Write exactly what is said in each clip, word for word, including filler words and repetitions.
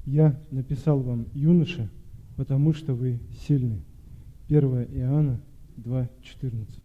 Я написал вам, юноша, потому что вы сильны. первое Иоанна два четырнадцать.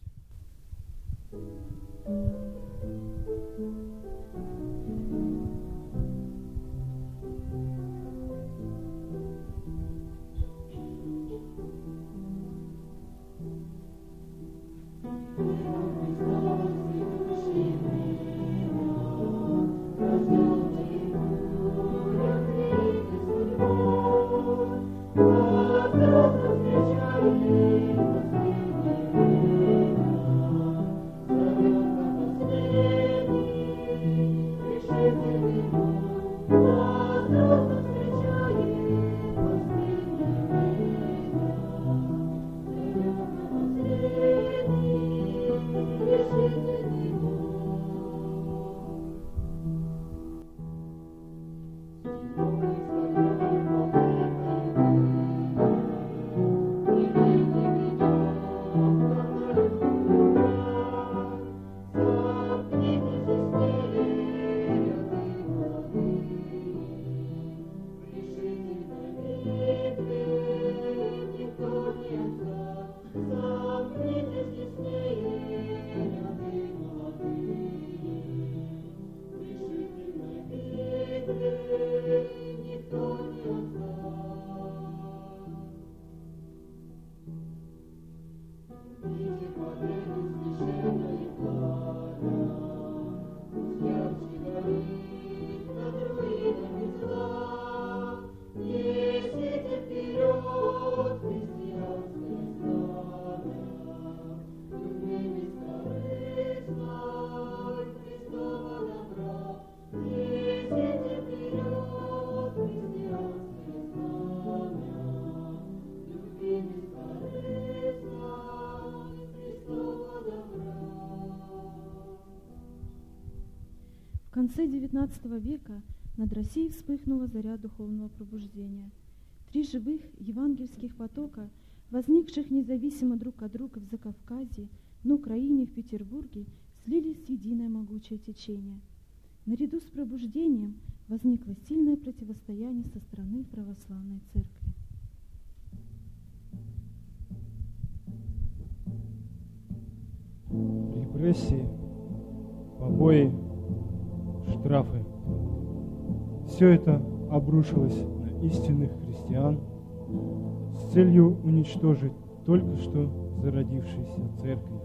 В конце девятнадцатого века над Россией вспыхнула заря духовного пробуждения. Три живых евангельских потока, возникших независимо друг от друга в Закавказье, на Украине и в Петербурге, слились в единое могучее течение. Наряду с пробуждением возникло сильное противостояние со стороны православной церкви. Репрессии, побои, штрафы. Все это обрушилось на истинных христиан с целью уничтожить только что зародившиеся церкви.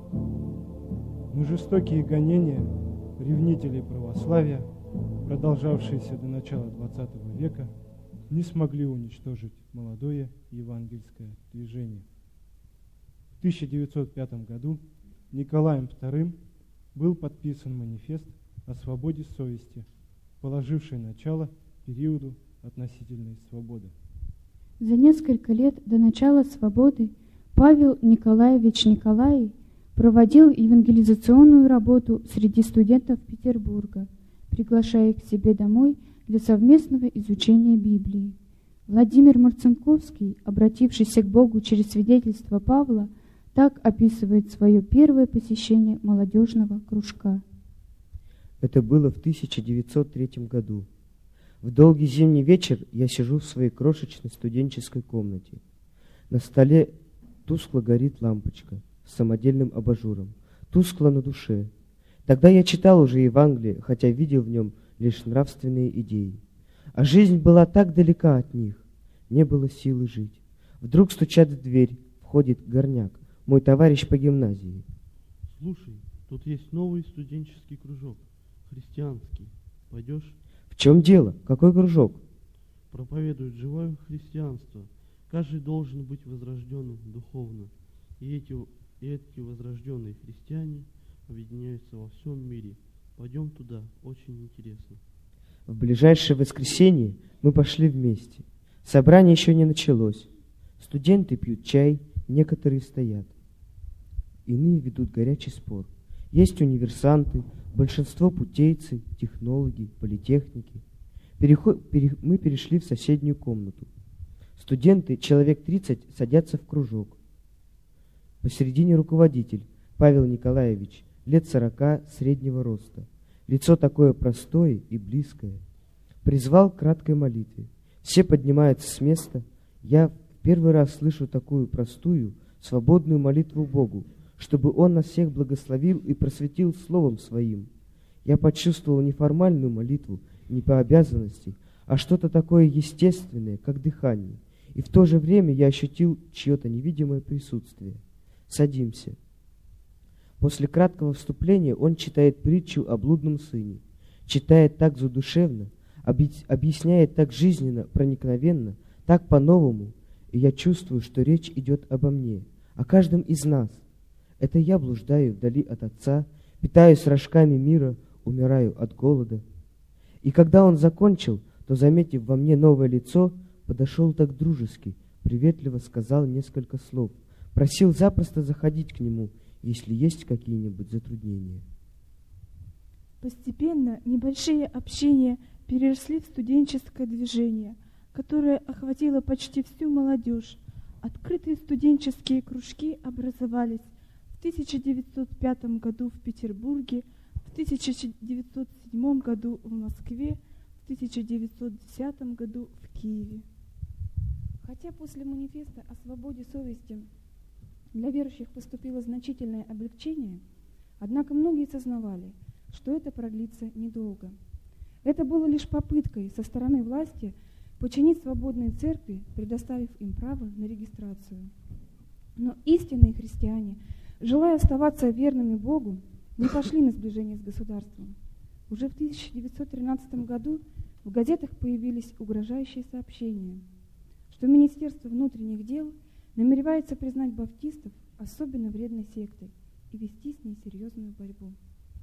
Но жестокие гонения ревнителей православия, продолжавшиеся до начала двадцатого века, не смогли уничтожить молодое евангельское движение. В тысяча девятьсот пятом году Николаем вторым был подписан манифест о свободе совести, положивший начало периоду относительной свободы. За несколько лет до начала свободы Павел Николаевич Николаи проводил евангелизационную работу среди студентов Петербурга, приглашая их к себе домой для совместного изучения Библии. Владимир Марцинковский, обратившийся к Богу через свидетельство Павла, так описывает свое первое посещение молодежного кружка. Это было в тысяча девятьсот третьем году. В долгий зимний вечер я сижу в своей крошечной студенческой комнате. На столе тускло горит лампочка с самодельным абажуром. Тускло на душе. Тогда я читал уже Евангелие, хотя видел в нем лишь нравственные идеи. А жизнь была так далека от них. Не было силы жить. Вдруг стучат в дверь. Входит горняк, мой товарищ по гимназии. Слушай, тут есть новый студенческий кружок. Христианский. Пойдешь? В чем дело? Какой кружок? Проповедует живое христианство. Каждый должен быть возрожденным духовно. И эти, и эти возрожденные христиане объединяются во всем мире. Пойдем туда, очень интересно. В ближайшее воскресенье мы пошли вместе. Собрание еще не началось. Студенты пьют чай, некоторые стоят. Иные ведут горячий спор. Есть универсанты, большинство путейцы, технологи, политехники. Переход, пере, мы перешли в соседнюю комнату. Студенты, человек тридцать, садятся в кружок. Посередине руководитель, Павел Николаевич, лет сорока, среднего роста. Лицо такое простое и близкое. Призвал к краткой молитве. Все поднимаются с места. Я в первый раз слышу такую простую, свободную молитву Богу, чтобы Он нас всех благословил и просветил Словом Своим. Я почувствовал не формальную молитву, не по обязанности, а что-то такое естественное, как дыхание. И в то же время я ощутил чье-то невидимое присутствие. Садимся. После краткого вступления он читает притчу о блудном сыне. Читает так задушевно, объясняет так жизненно, проникновенно, так по-новому, и я чувствую, что речь идет обо мне, о каждом из нас. Это я блуждаю вдали от Отца, питаюсь рожками мира, умираю от голода. И когда он закончил, то, заметив во мне новое лицо, подошел так дружески, приветливо сказал несколько слов, просил запросто заходить к нему, если есть какие-нибудь затруднения. Постепенно небольшие общения переросли в студенческое движение, которое охватило почти всю молодежь. Открытые студенческие кружки образовались в тысяча девятьсот пятом году в Петербурге, в тысяча девятьсот седьмом году в Москве, в тысяча девятьсот десятом году в Киеве. Хотя после манифеста о свободе совести для верующих поступило значительное облегчение, однако многие сознавали, что это продлится недолго. Это было лишь попыткой со стороны власти подчинить свободные церкви, предоставив им право на регистрацию. Но истинные христиане, желая оставаться верными Богу, не пошли на сближение с государством. Уже в тысяча девятьсот тринадцатом году в газетах появились угрожающие сообщения, что Министерство внутренних дел намеревается признать баптистов особенно вредной сектой и вести с ней серьезную борьбу.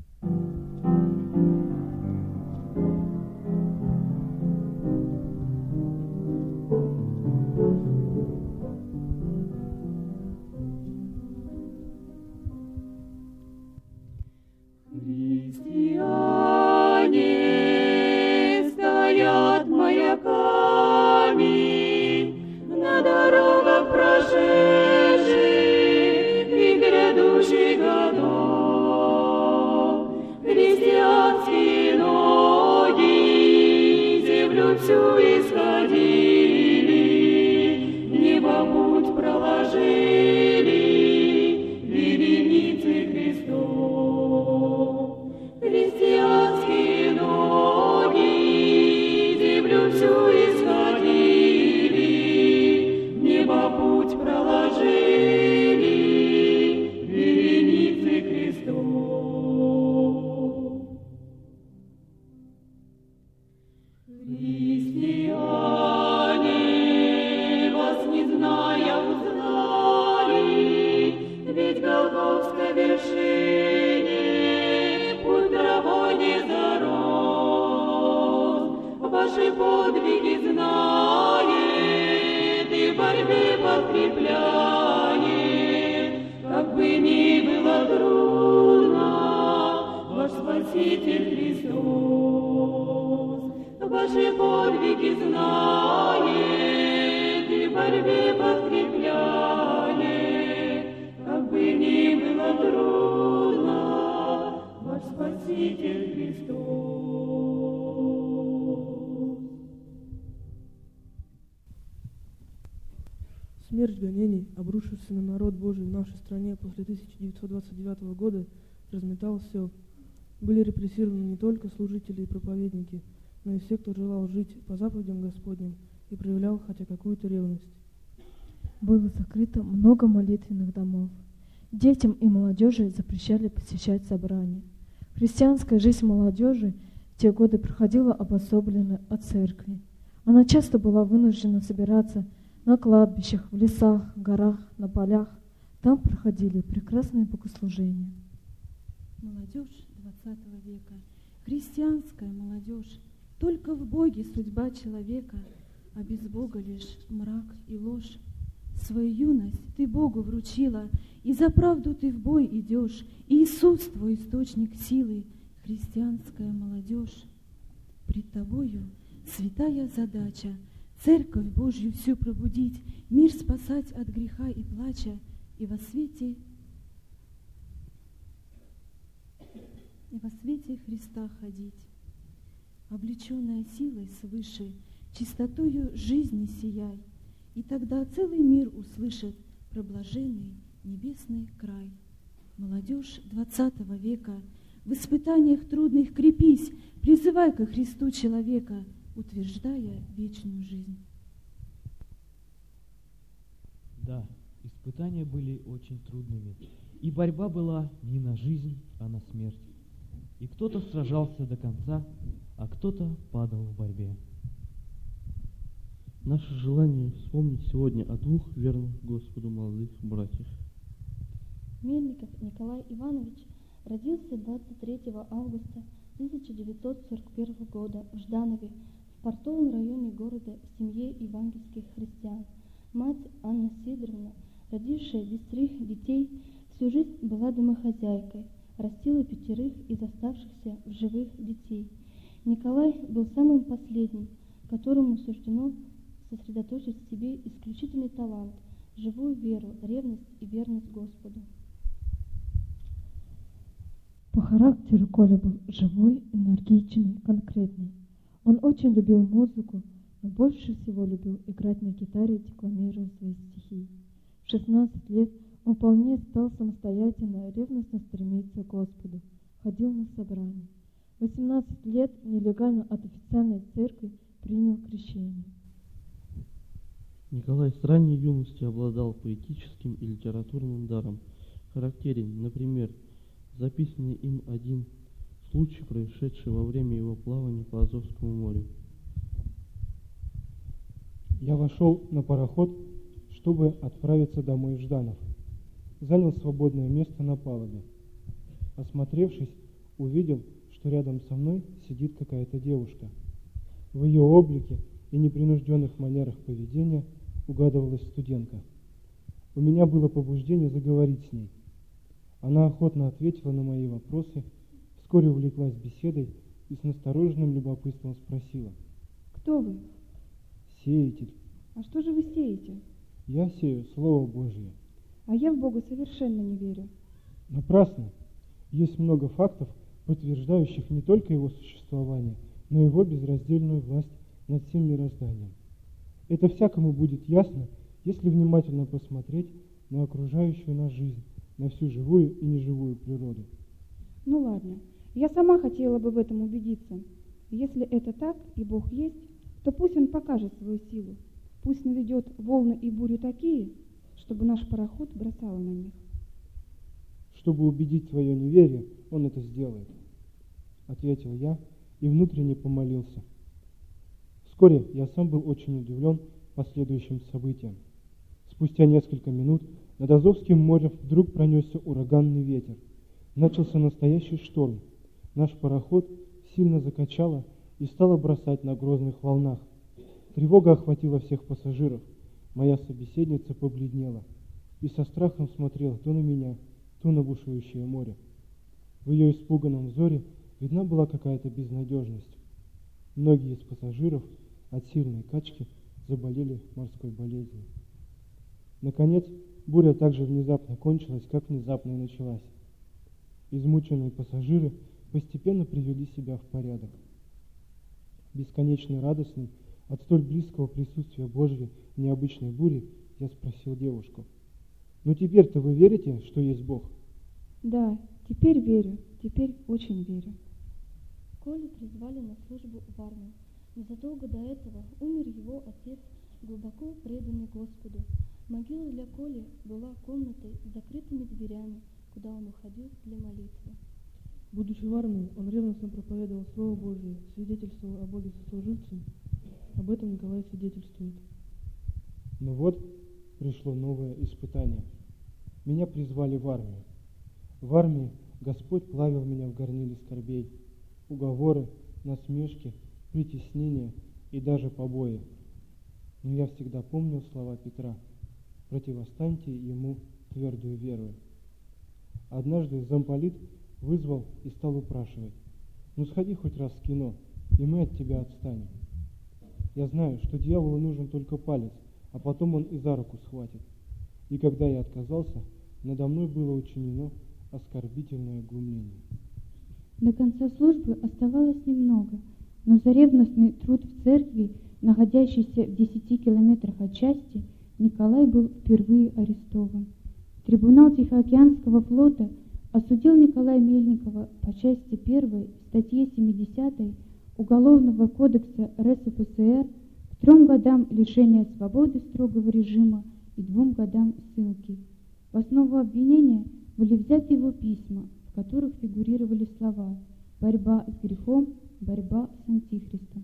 Христиане стоят маяками на дорогах прошедших и грядущих годов. Христианские ноги землю всю исходили, небо путь проложили, вереницы Христов. Христианские ноги землю всю исходили, небо путь проложили, вереницы Христов. Христиане, вас не зная узнали, ведь Голгофской вершине путь травой не зарос. Ваши подвиги знает и в борьбе подкрепляет. Как бы ни было трудно, ваш Спаситель Христос. Ваши подвиги знает и в борьбе подкрепляет. Как бы ни было трудно, ваш Спаситель Христос. Смерть гонений, обрушившаяся на народ Божий в нашей стране после тысяча девятьсот двадцать девятого года, разметал все. Были репрессированы не только служители и проповедники, но и все, кто желал жить по заповедям Господним и проявлял хотя какую-то ревность. Было закрыто много молитвенных домов. Детям и молодежи запрещали посещать собрания. Христианская жизнь молодежи в те годы проходила обособленно от церкви. Она часто была вынуждена собираться на кладбищах, в лесах, горах, на полях. Там проходили прекрасные богослужения. Молодежь двадцатого века, христианская молодежь, только в Боге судьба человека, а без Бога лишь мрак и ложь. Свою юность ты Богу вручила, и за правду ты в бой идешь. Иисус твой источник силы, христианская молодежь. Пред тобою святая задача Церковь Божью всю пробудить, мир спасать от греха и плача, и во свете, и во свете Христа ходить. Облеченная силой свыше, чистотою жизни сияй, и тогда целый мир услышит про блаженный небесный край. Молодежь двадцатого века, в испытаниях трудных крепись, призывай ко Христу человека, утверждая вечную жизнь. Да, испытания были очень трудными, и борьба была не на жизнь, а на смерть. И кто-то сражался до конца, а кто-то падал в борьбе. Наше желание вспомнить сегодня о двух верных Господу молодых братьях. Мельников Николай Иванович родился двадцать третьего августа тысяча девятьсот сорок первого года в Жданове, в портовом районе города, в семье евангельских христиан. Мать Анна Сидоровна, родившая десятерых детей, всю жизнь была домохозяйкой, растила пятерых из оставшихся в живых детей. Николай был самым последним, которому суждено сосредоточить в себе исключительный талант, живую веру, ревность и верность Господу. По характеру Коля был живой, энергичный, конкретный. Он очень любил музыку, но больше всего любил играть на гитаре и декламировать свои стихи. В шестнадцать лет он вполне стал самостоятельно, ревностно стремиться к Господу, ходил на собрания. В восемнадцать лет нелегально от официальной церкви принял крещение. Николай с ранней юности обладал поэтическим и литературным даром. Характерен, например, записанный им один случай, происшедший во время его плавания по Азовскому морю. Я вошел на пароход, чтобы отправиться домой в Жданов. Занял свободное место на палубе. Осмотревшись, увидел, что рядом со мной сидит какая-то девушка. В ее облике и непринужденных манерах поведения угадывалась студентка. У меня было побуждение заговорить с ней. Она охотно ответила на мои вопросы, вскоре увлеклась беседой и с настороженным любопытством спросила: «Кто вы?» «Сеятель». «А что же вы сеете?» «Я сею Слово Божие». «А я в Бога совершенно не верю». «Напрасно. Есть много фактов, подтверждающих не только Его существование, но и Его безраздельную власть над всем мирозданием. Это всякому будет ясно, если внимательно посмотреть на окружающую нас жизнь, на всю живую и неживую природу». «Ну ладно, я сама хотела бы в этом убедиться. Если это так, и Бог есть, то пусть Он покажет свою силу. Пусть наведет волны и бури такие, чтобы наш пароход бросало на них». «Чтобы убедить твое неверие, Он это сделает», — ответил я и внутренне помолился. Вскоре я сам был очень удивлен последующим событиям. Спустя несколько минут над Азовским морем вдруг пронесся ураганный ветер. Начался настоящий шторм. Наш пароход сильно закачало и стало бросать на грозных волнах. Тревога охватила всех пассажиров. Моя собеседница побледнела и со страхом смотрела то на меня, то на бушующее море. В ее испуганном взоре видна была какая-то безнадежность. Многие из пассажиров от сильной качки заболели морской болезнью. Наконец, буря так же внезапно кончилась, как внезапно и началась. Измученные пассажиры постепенно привели себя в порядок. Бесконечно радостный от столь близкого присутствия Божьей необычной бури, я спросил девушку: «Ну теперь-то вы верите, что есть Бог?» «Да, теперь верю, теперь очень верю». Колю призвали на службу в армию. Незадолго до этого умер его отец, глубоко преданный Господу. Могила для Коли была комнатой с закрытыми дверями, куда он уходил для молитвы. Будучи в армии, он ревностно проповедовал Слово Божие, свидетельствовал о Боге сослуживцам. Об этом Николай свидетельствует. Но вот пришло новое испытание. Меня призвали в армию. В армии Господь плавил меня в горниле скорбей. Уговоры, насмешки, притеснения и даже побои. Но я всегда помнил слова Петра: «Противостаньте ему твердую верою». Однажды замполит вызвал и стал упрашивать: «Ну сходи хоть раз в кино, и мы от тебя отстанем». Я знаю, что дьяволу нужен только палец, а потом он и за руку схватит. И когда я отказался, надо мной было учинено оскорбительное глумление. До конца службы оставалось немного, но за ревностный труд в церкви находящейся в десяти километрах от части, Николай был впервые арестован. Трибунал Тихоокеанского флота осудил Николая Мельникова по части первой статье семидесятой Уголовного кодекса РСФСР к трем годам лишения свободы строгого режима и двум годам ссылки. В основу обвинения были взяты его письма, в которых фигурировали слова «борьба с грехом», «борьба с антихристом».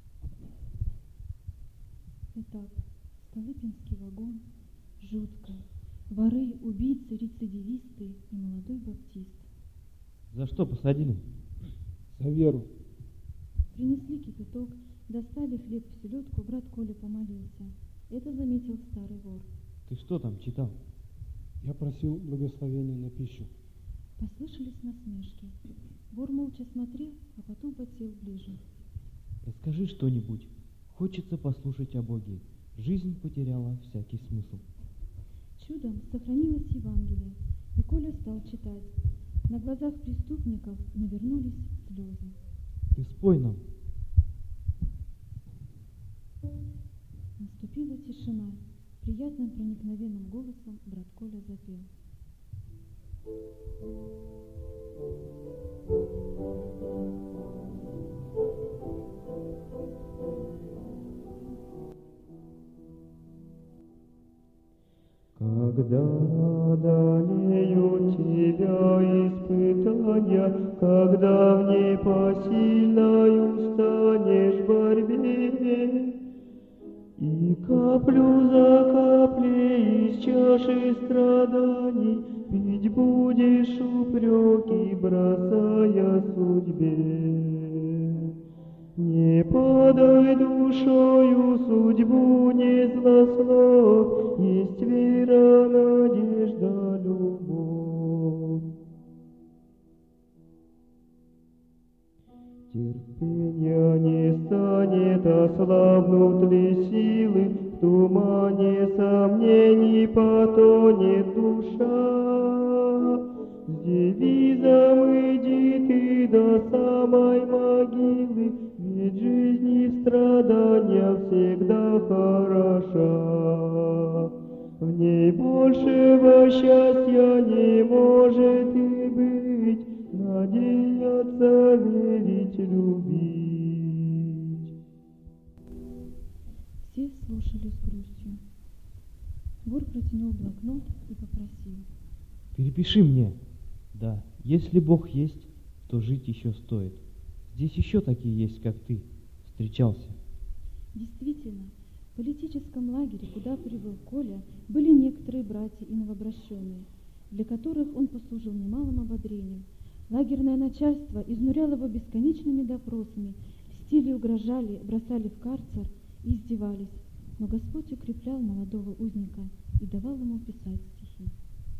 Итак, Столыпинский вагон, жутко. Воры, убийцы, рецидивисты и молодой баптист. За что посадили? За веру. Принесли кипяток, достали хлеб в селедку, брат Коля помолился. Это заметил старый вор. Ты что там читал? Я просил благословения на пищу. Послышались насмешки. Вор молча смотрел, а потом подсел ближе. Расскажи что-нибудь. Хочется послушать о Боге. Жизнь потеряла всякий смысл. Чудом сохранилось Евангелие, и Коля стал читать. На глазах преступников навернулись слезы. Ты спой нам. Наступила тишина. Приятным проникновенным голосом брат Коля запел. Когда одолеют тебя испытания, когда в непосильной устанешь в борьбе, и каплю за каплей из чаши страданий пить будешь упреки, бросая судьбе. Не подай душою судьбу, не злословь, есть вера, надежда, любовь. Терпения не станет, ослабнут ли силы, в тумане сомнений потонет душа. С девизом иди ты до самой могилы, ведь жизнь и страдания всегда хороша. В ней большего счастья не может и быть, надеяться, верить, любить. Все слушали с грустью. Вор протянул блокнот и попросил. Перепиши мне. Да, если Бог есть, то жить еще стоит. Здесь еще такие есть, как ты. Встречался. Действительно, в политическом лагере, куда прибыл Коля, были некоторые братья и новообращенные, для которых он послужил немалым ободрением. Лагерное начальство изнуряло его бесконечными допросами, льстили, угрожали, бросали в карцер и издевались. Но Господь укреплял молодого узника и давал ему писать стихи.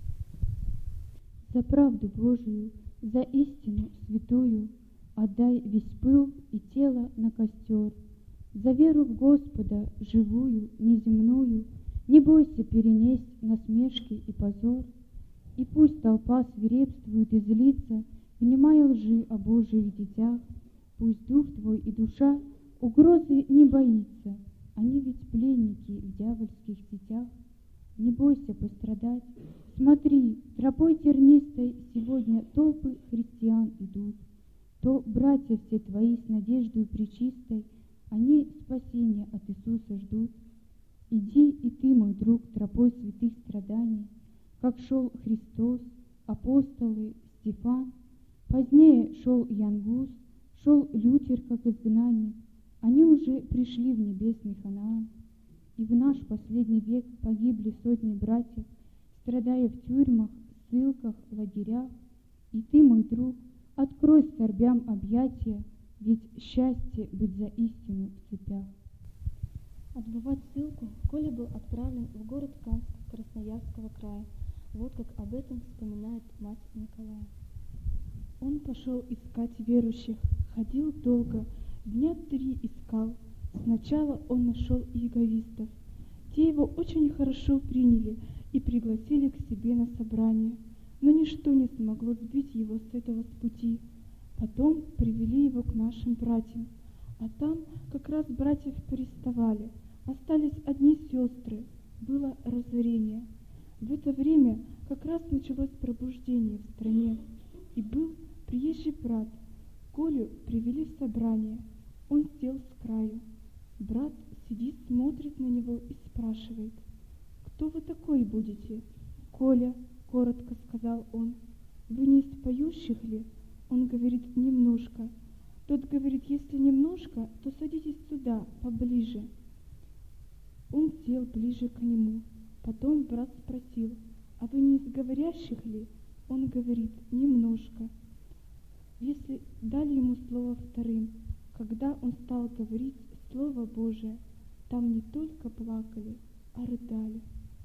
За правду Божию, за истину святую, отдай весь пыл и тело на костер. За веру в Господа, живую, неземную, не бойся перенесть насмешки и позор. И пусть толпа свирепствует и злится, внимая лжи о Божьих детях. Пусть дух твой и душа угрозы не боится, они ведь пленники в дьявольских сетях. Не бойся пострадать, смотри, тропой тернистой сегодня толпы христиан идут. То братья все твои с надеждой пречистой, они спасения от Иисуса ждут. Иди и ты, мой друг, тропой святых страданий, как шел Христос, апостолы, Стефан. Позднее шел Ян Гус, шел Лютер как изгнанник. Они уже пришли в небесный Ханаан. И в наш последний век погибли сотни братьев, страдая в тюрьмах, ссылках, лагерях. И ты, мой друг, открой скорбям объятия, ведь счастье быть за истину в цепях. Отбывать ссылку Коля был отправлен в город Канск Красноярского края. Вот как об этом вспоминает мать Николая. Он пошел искать верующих, ходил долго, дня три искал. Сначала он нашел иеговистов. Те его очень хорошо приняли и пригласили к себе на собрание, но ничто не смогло сбить его с этого с пути. Потом привели его к нашим братьям. А там как раз братьев переставали. Остались одни сестры. Было разорение. В это время как раз началось пробуждение в стране. И был приезжий брат. Колю привели в собрание. Он сел с краю. Брат сидит, смотрит на него и спрашивает: «Кто вы такой будете?» «Коля», — коротко сказал он. «Вы не из поющих ли?» Он говорит: «Немножко». Тот говорит: «Если немножко, то садитесь сюда, поближе». Он сел ближе к нему. Потом брат спросил: «А вы не из говорящих ли?» Он говорит: «Немножко». Если дали ему слово вторым, когда он стал говорить Слово Божие, там не только плакали, а рыдали.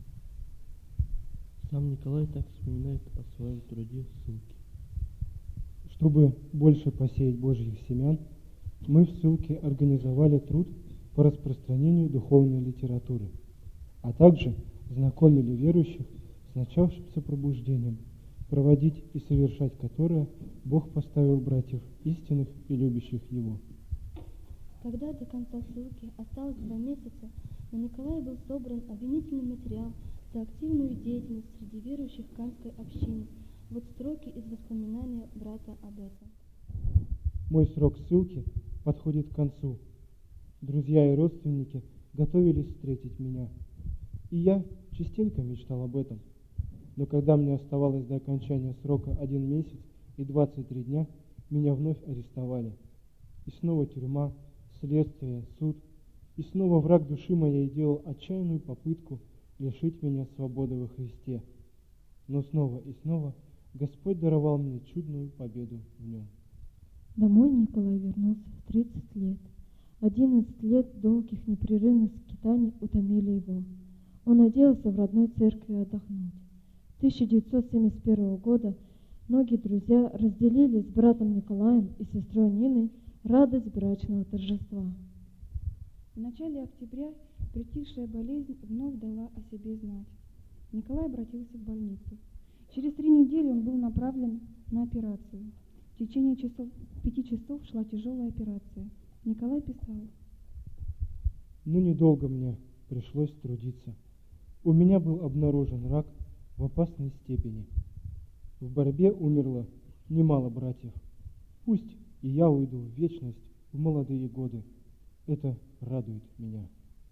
Сам Николай так вспоминает о своем труде в ссылке. Чтобы больше посеять Божьих семян, мы в ссылке организовали труд по распространению духовной литературы, а также знакомили верующих с начавшимся пробуждением, проводить и совершать которое Бог поставил братьев истинных и любящих Его. Когда до конца ссылки осталось два месяца, на Николая был собран обвинительный материал за активную деятельность среди верующих Канской общины. Вот строки из воспоминания брата об этом. Мой срок ссылки подходит к концу. Друзья и родственники готовились встретить меня. И я частенько мечтал об этом. Но когда мне оставалось до окончания срока один месяц и двадцать три дня, меня вновь арестовали. И снова тюрьма, следствие, суд. И снова враг души моей делал отчаянную попытку лишить меня свободы во Христе. Но снова и снова Господь даровал мне чудную победу в нем. Домой Николай вернулся в тридцать лет. Одиннадцать лет долгих непрерывных скитаний утомили его. Он надеялся в родной церкви отдохнуть. тысяча девятьсот семьдесят первого года многие друзья разделили с братом Николаем и сестрой Ниной радость брачного торжества. В начале октября притихшая болезнь вновь дала о себе знать. Николай обратился в больницу. Через три недели он был направлен на операцию. В течение часов, пяти часов шла тяжелая операция. Николай писал: «Ну, недолго мне пришлось трудиться. У меня был обнаружен рак в опасной степени. В борьбе умерло немало братьев. Пусть и я уйду в вечность в молодые годы. Это радует меня».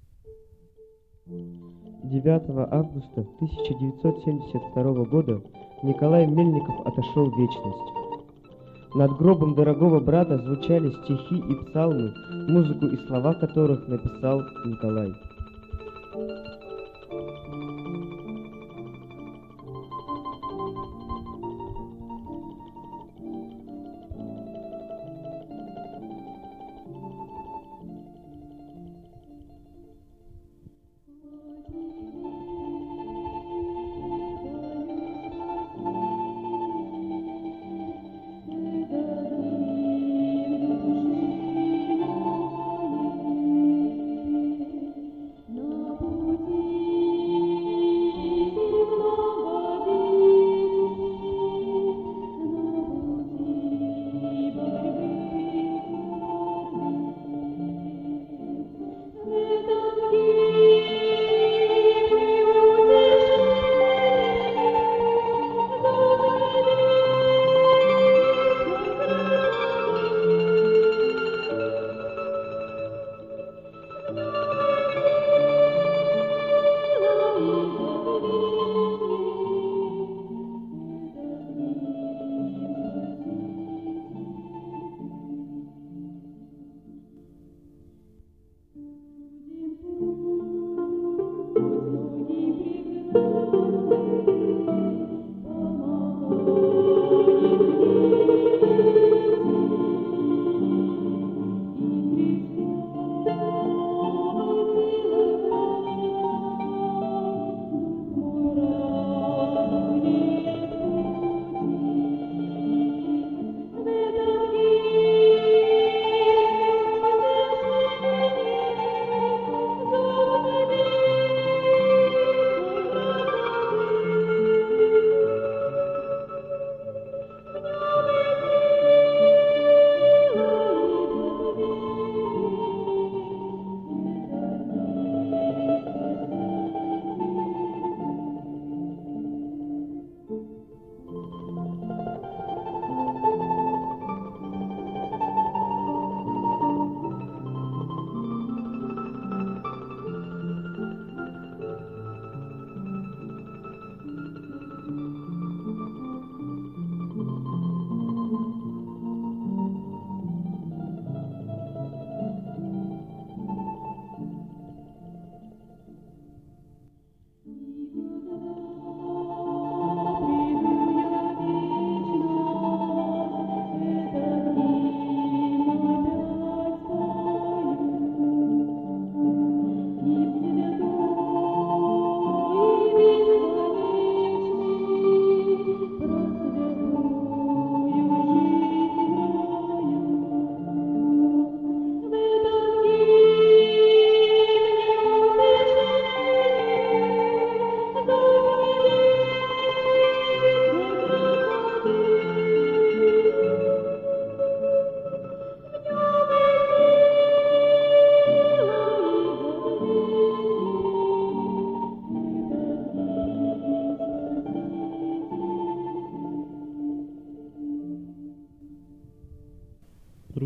девятого августа тысяча девятьсот семьдесят второго года Николай Мельников отошел в вечность. Над гробом дорогого брата звучали стихи и псалмы, музыку и слова которых написал Николай. На пути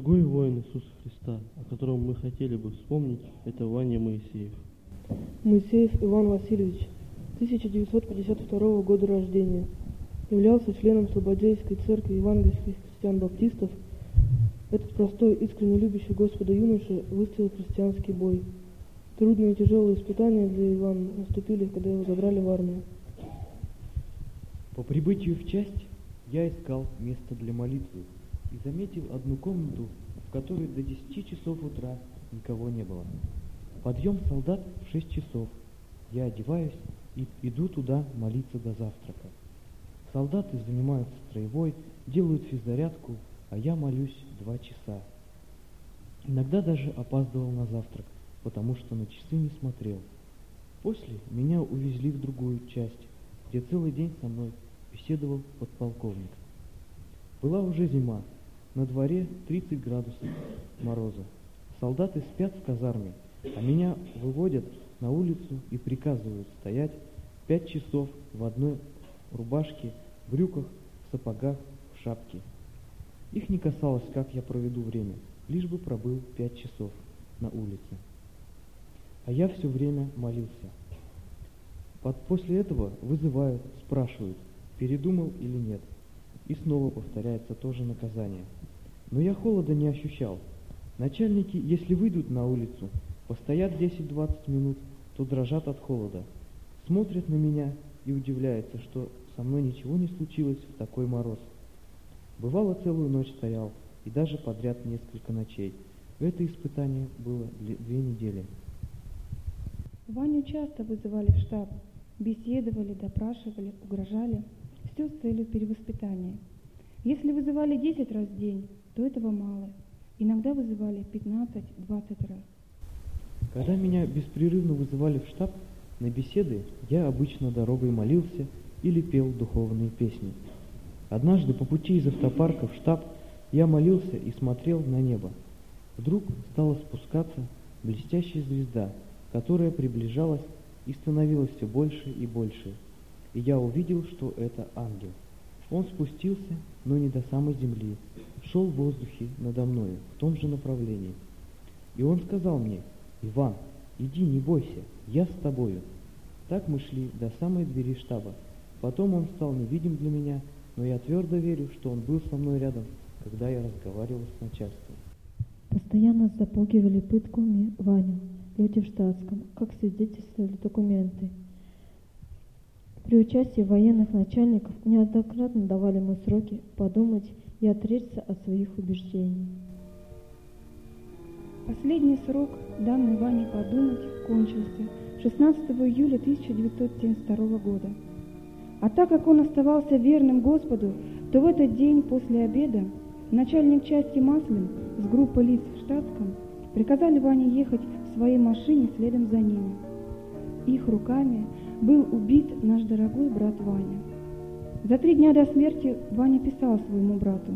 Другой воин Иисуса Христа, о котором мы хотели бы вспомнить, это Ваня Моисеев. Моисеев Иван Васильевич, тысяча девятьсот пятьдесят второго года рождения. Являлся членом Слободейской церкви евангельских христиан-баптистов. Этот простой, искренне любящий Господа юноша выстоял христианский бой. Трудные и тяжелые испытания для Ивана наступили, когда его забрали в армию. По прибытию в часть я искал место для молитвы и заметил одну комнату, в которой до десяти часов утра никого не было. Подъем солдат в шесть часов. Я одеваюсь и иду туда молиться до завтрака. Солдаты занимаются строевой, делают физзарядку, а я молюсь два часа. Иногда даже опаздывал на завтрак, потому что на часы не смотрел. После меня увезли в другую часть, где целый день со мной беседовал подполковник. Была уже зима, на дворе тридцать градусов мороза. Солдаты спят в казарме, а меня выводят на улицу и приказывают стоять пять часов в одной рубашке, брюках, сапогах, в шапке. Их не касалось, как я проведу время, лишь бы пробыл пять часов на улице. А я все время молился. Под, после этого вызывают, спрашивают, передумал или нет. И снова повторяется то же наказание. Но я холода не ощущал. Начальники, если выйдут на улицу, постоят десять-двадцать минут, то дрожат от холода. Смотрят на меня и удивляются, что со мной ничего не случилось в такой мороз. Бывало, целую ночь стоял, и даже подряд несколько ночей. Это испытание было две недели. Ваню часто вызывали в штаб, беседовали, допрашивали, угрожали. Все с целью перевоспитания. Если вызывали десять раз в день, то этого мало. Иногда вызывали пятнадцать-двадцать раз. Когда меня беспрерывно вызывали в штаб на беседы, я обычно дорогой молился или пел духовные песни. Однажды по пути из автопарка в штаб я молился и смотрел на небо. Вдруг стала спускаться блестящая звезда, которая приближалась и становилась все больше и больше. И я увидел, что это ангел. Он спустился, но не до самой земли, шел в воздухе надо мною, в том же направлении. И он сказал мне: «Иван, иди, не бойся, я с тобою». Так мы шли до самой двери штаба. Потом он стал невидим для меня, но я твердо верю, что он был со мной рядом, когда я разговаривал с начальством. Постоянно запугивали пытками Ваню люди в штатском, как свидетельствовали документы. При участии военных начальников неоднократно давали ему сроки подумать и отречься от своих убеждений. Последний срок, данный Ване подумать, кончился шестнадцатого июля тысяча девятьсот семьдесят второго года. А так как он оставался верным Господу, то в этот день после обеда начальник части Маслин с группой лиц в штатском приказали Ване ехать в своей машине следом за ними. Их руками был убит наш дорогой брат Ваня. За три дня до смерти Ваня писал своему брату: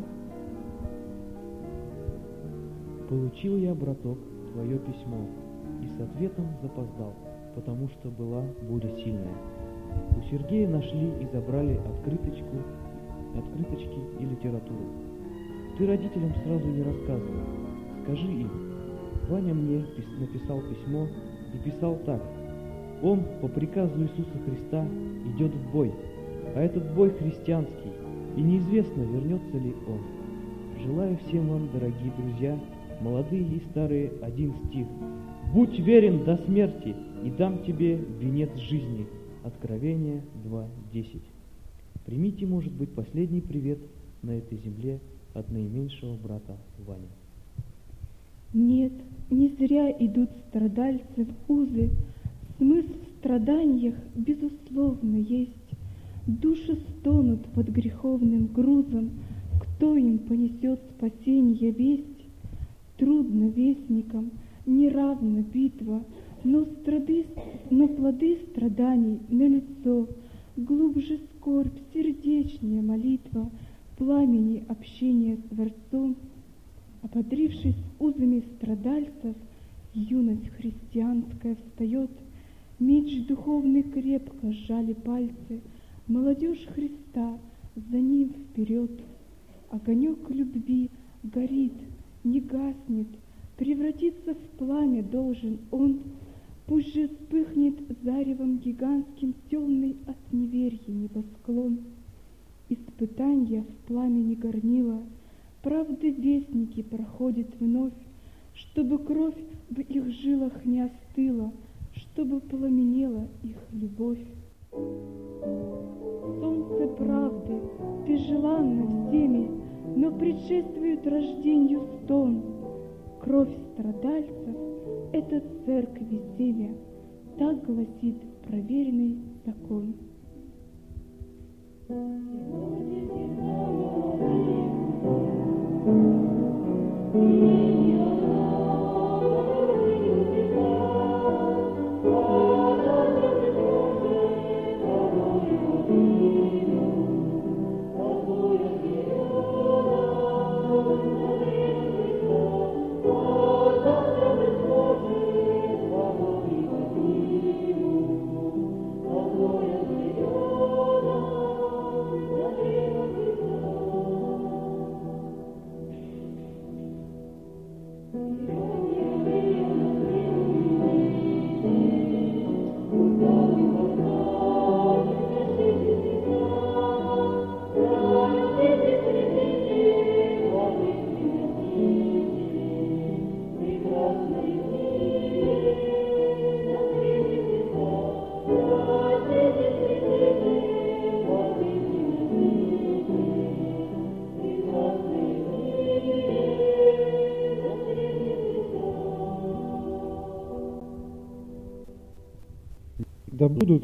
«Получил я, браток, твое письмо, и с ответом запоздал, потому что была буря сильная. У Сергея нашли и забрали открыточку, открыточки и литературу. Ты родителям сразу не рассказывай, скажи им. Ваня мне написал письмо и писал так: он по приказу Иисуса Христа идет в бой, а этот бой христианский, и неизвестно, вернется ли он. Желаю всем вам, дорогие друзья, молодые и старые, один стих: будь верен до смерти, и дам тебе венец жизни. Откровение два десять. Примите, может быть, последний привет на этой земле от наименьшего брата Вани». Нет, не зря идут страдальцы в узы. Смысл в страданиях, безусловно, есть. Души стонут под греховным грузом. Кто им понесет спасенье весть? Трудно вестникам, неравна битва, но, страды, но плоды страданий налицо. Глубже скорбь, сердечнее молитва, пламени общения с Творцом. Ободрившись узами страдальцев, юность христианская встает. Меч духовный крепко сжали пальцы, молодежь Христа за ним вперед. Огонек любви горит, не гаснет, превратиться в пламя должен он. Пусть же вспыхнет заревом гигантским темный от неверья небосклон. Испытанья в пламени горнила, правды вестники проходят вновь, чтобы кровь в их жилах не остыла, чтобы пламенела их любовь. Солнце правды, ты желанна всеми, но предшествует рождению стон. Кровь страдальцев — это церкви семя, так гласит проверенный закон. Да будут